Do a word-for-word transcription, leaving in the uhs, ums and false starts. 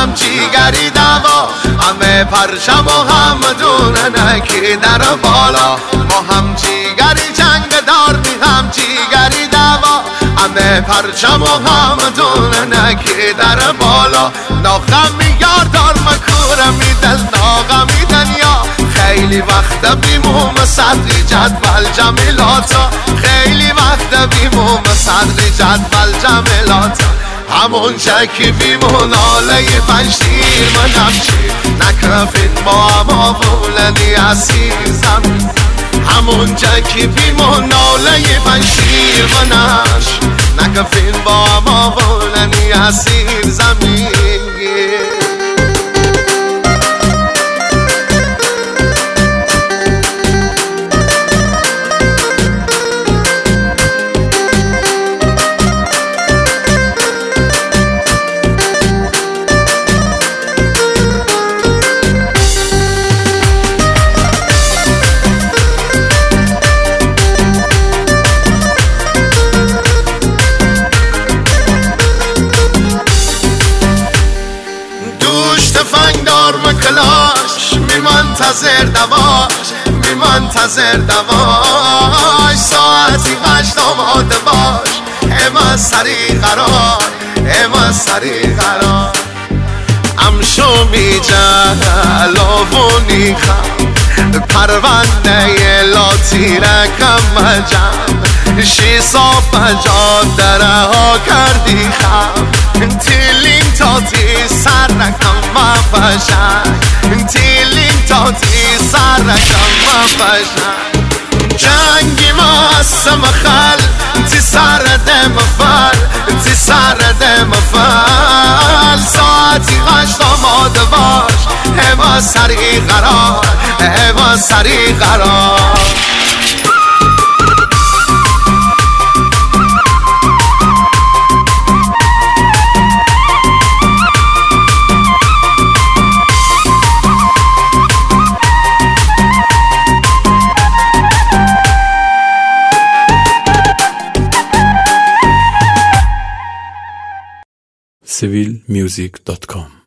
هم جیگری دوا، همه پرچم و هم دوننکی در بالا. ما هم جیگری جنگ دار می هم جیگری دوا، همه پرچم و هم دوننکی در بالا. ناغمی یاردار مکورم می دل ناغمی دنیا، خیلی وقت بیموم صدری جدول جمیلاتا، خیلی وقت بیموم صدری جدول جمیلاتا. همون چکی بیمون آله پنشیر منم چی نکرفین با هم آفولنی عزیزم. همون چکی بیمون آله پنشیر منم چی نکرفین با هم آفولنی عزیزم. تفنگدار مکلاش می منتظر دواش، می منتظر دواش. ساعتی هشت آماده باش، اما سری قرار، اما سری قرار. امشو می جلاونی خم پرونده لاتی رکم جم، شی صاف جاد دره ها کردی خم. تیلین تاتی سر رکم مفشن، تیلین تاتی سر رکم مفشن. جنگی ما هستم خل تی سر دم فل، تی سر دم فل. ساعتی هشت آماده باش، اما سری قرار، اما سری قرار. سیویل میوزیک دات کام